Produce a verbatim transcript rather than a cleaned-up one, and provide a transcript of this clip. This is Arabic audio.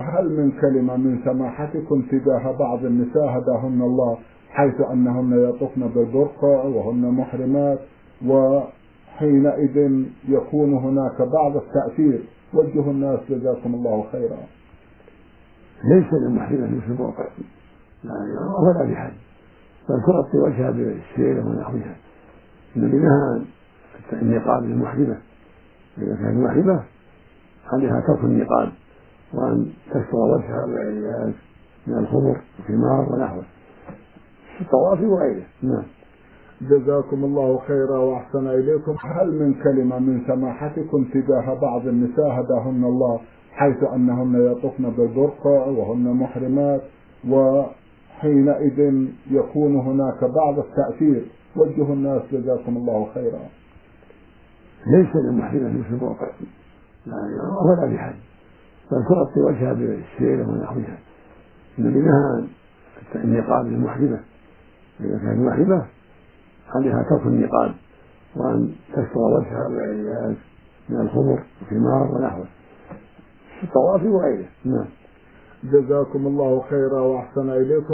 هل من كلمة من سماحتكم تجاه بعض النساء هداهن الله، حيث أنهن يطفن بالبرقع وهن محرمات، وحينئذ يكون هناك بعض التأثير؟ وجهوا الناس جزاكم الله خيرا. ليس للمحرمة مثل البرقع ولا بحد، بل تغطي وجهها بالسيرة ونحوها. النبي نهى عن النقاب للمحرمة، إذا كانت محرمة عليها ترك النقاب وأن تستر وجهها بالعياذ من الخمر والخمار ونحوه في الطواف وغيره. نعم. جزاكم الله خيرا وأحسن إليكم. هل من كلمة من سماحتكم تجاه بعض النساء هداهن الله، حيث أنهن يطفن بالبرقع وهن محرمات، وحينئذ يكون هناك بعض التأثير؟ وجهوا الناس جزاكم الله خيرا. ليس للمحرمة مثل البرقع ولا بحد، بل تغطي وجهها بالسيرة ونحوها. النبي نهى عن النقاب للمحرمة، إذا كانت محرمة عليها ترك النقاب وأن تستر وجهها بالعياذ من الخمر والخمار ونحوه في الطواف وغيره. نعم. جزاكم الله خيرا وأحسن إليكم.